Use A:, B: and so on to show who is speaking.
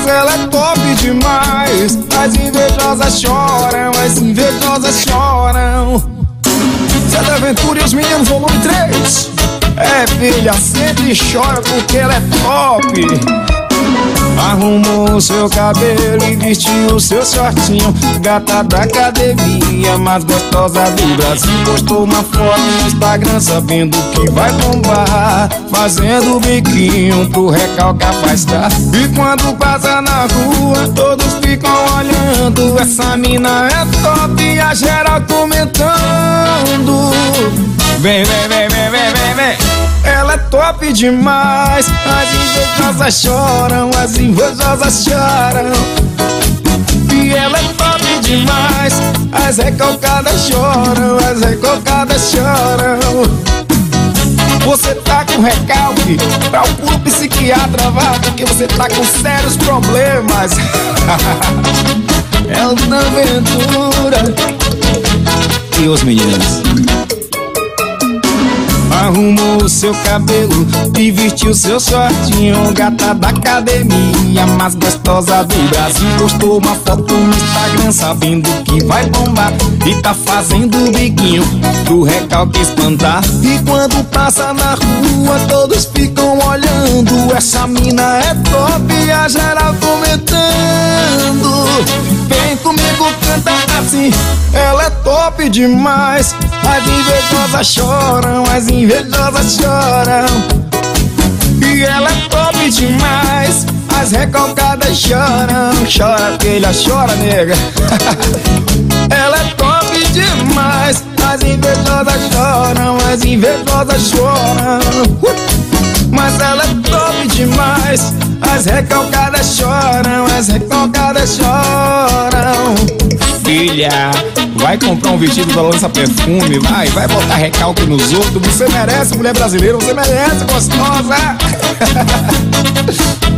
A: Mas ela é top demais. As invejosas choram, as invejosas choram. Zé da Aventura e os Meninos, volume 3. É, filha, sempre chora porque ela é top. Arrumou seu cabelo e vestiu seu shortinho. Gata da academia, mais gostosa do Brasil. Postou uma foto no Instagram sabendo que vai bombar, fazendo biquinho pro recalcar faz tá. E quando passa na rua, todos ficam olhando. Essa mina é top e a geral comentando. Vem, vem, vem, vem, vem, vem, vem. Ela é top demais. As invejosas choram, as invejosas choram. E ela é top demais. As recalcadas choram, as recalcadas choram. Você tá com recalque, procura um psiquiatra, vá, porque você tá com sérios problemas. É o da Aventura e os Meninos. Arrumou seu cabelo e vestiu seu shortinho. Gata da academia, mais gostosa do Brasil. Postou uma foto no Instagram sabendo que vai bombar e tá fazendo biquinho pro recalque espantar. E quando passa na rua, todos ficam olhando. Essa mina é top e a geral comentando. Vem comigo, canta assim. Ela é top demais. As invejosas choram, as invejosas choram. E ela é top demais. As recalcadas choram. Chora, filha, chora, nega. Ela é top demais. As invejosas choram, as invejosas choram. Mas ela é top demais. As recalcadas choram, as recalcadas choram. Filha, vai comprar um vestido da Lança Perfume, vai botar recalque nos outros. Você merece, mulher brasileira, você merece, gostosa.